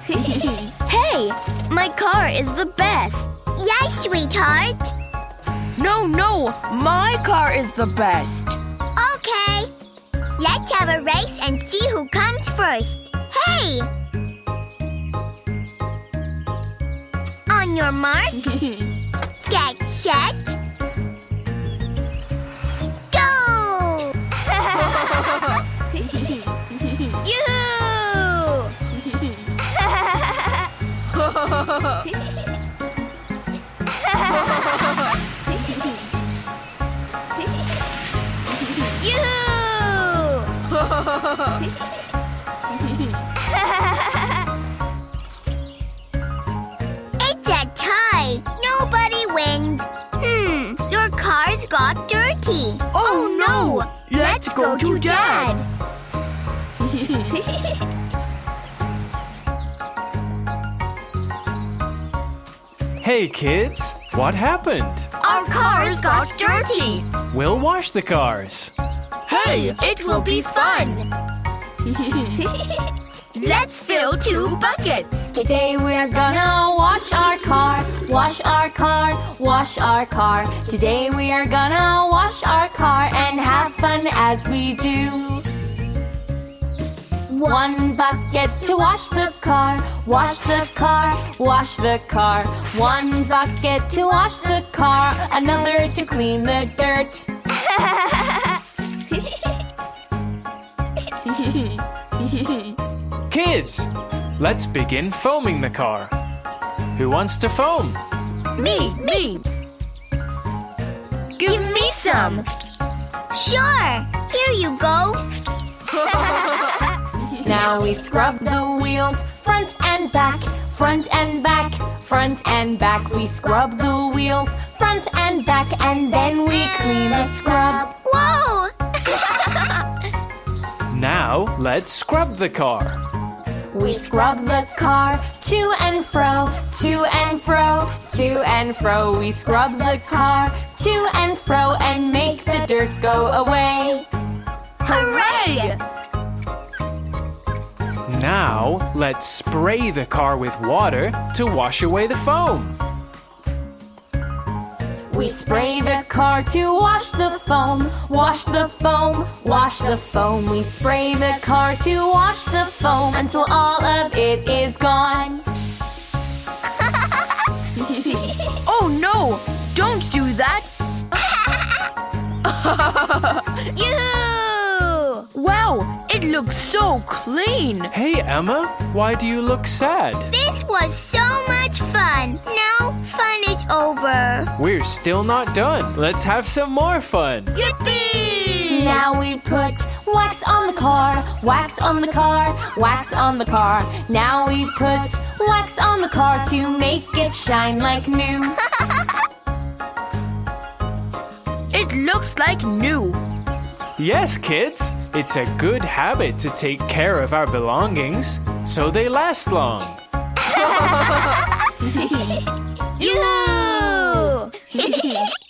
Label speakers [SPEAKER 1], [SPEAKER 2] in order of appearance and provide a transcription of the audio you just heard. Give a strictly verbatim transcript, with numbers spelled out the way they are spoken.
[SPEAKER 1] Hey, my car is the best.
[SPEAKER 2] Yes, sweetheart.
[SPEAKER 3] No, no, my car is the best.
[SPEAKER 2] Okay. Let's have a race and see who comes first. Hey! On your mark, get set, go! Yoo-hoo! It's a tie. Nobody wins. Hmm, your cars got dirty.
[SPEAKER 3] Oh no! Let's go to Dad.
[SPEAKER 4] Hey kids, what happened?
[SPEAKER 3] Our cars got dirty.
[SPEAKER 4] We'll wash the cars.
[SPEAKER 3] Hey, it will be fun. Let's fill two buckets.
[SPEAKER 5] Today we're gonna wash our car, wash our car, wash our car. Today we are gonna wash our car and have fun as we do. One bucket to wash the car, wash the car, wash the car. One bucket to wash the car, another to clean the dirt.
[SPEAKER 4] Kids, let's begin foaming the car. Who wants to foam?
[SPEAKER 3] Me, me. Give me some.
[SPEAKER 2] Sure. Here you go.
[SPEAKER 5] Now we scrub the wheels, front and back, front and back, front and back. We scrub the wheels, front and back, and then we clean the scrub.
[SPEAKER 2] Whoa!
[SPEAKER 4] Now let's scrub the car.
[SPEAKER 5] We scrub the car to and fro, to and fro, to and fro. We scrub the car to and fro and make the dirt go away.
[SPEAKER 3] Hooray!
[SPEAKER 4] Now let's spray the car with water to wash away the foam.
[SPEAKER 5] We spray the car to wash the foam, wash the foam, wash the foam. We spray the car to wash the foam until all of it is gone.
[SPEAKER 3] Oh no! Don't do that!
[SPEAKER 2] Yoo-hoo!
[SPEAKER 3] Wow, it looks so clean.
[SPEAKER 4] Hey Emma, why do you look sad?
[SPEAKER 2] This was so much fun. Now fun is over.
[SPEAKER 4] We're still not done. Let's have some more fun.
[SPEAKER 2] Yippee!
[SPEAKER 5] Now we put wax on the car, wax on the car, wax on the car. Now we put wax on the car to make it shine like new.
[SPEAKER 3] It looks like new.
[SPEAKER 4] Yes, kids, it's a good habit to take care of our belongings so they last long.
[SPEAKER 2] Yoo-hoo!